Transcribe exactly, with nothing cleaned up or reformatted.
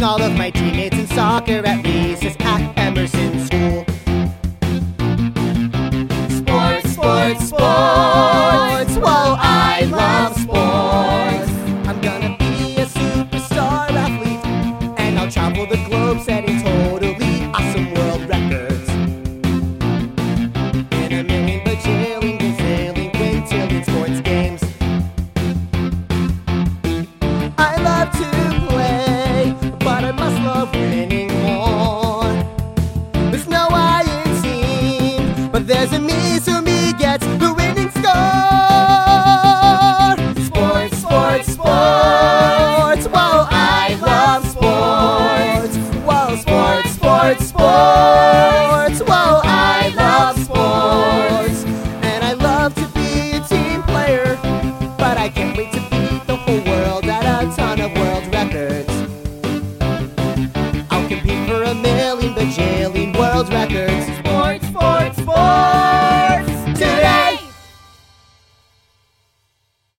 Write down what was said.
all of my teammates in soccer at recess at Emerson School. Sports, sports, sports, whoa, I love sports. I'm gonna be a superstar athlete, and I'll travel the globe setting totally awesome world records. In a million bajillion, gazillion, quintillion sports games. I love to play, but I must love winning more. There's no I in team, but there's a me, so me gets the winning score. Sports, sports, sports, whoa, I love sports. Whoa, sports, sports, sports, whoa, I love sports. And I love to be a team player, but I can't wait to beat the whole world at a ton of world records. I'll compete for a million bajillion world records.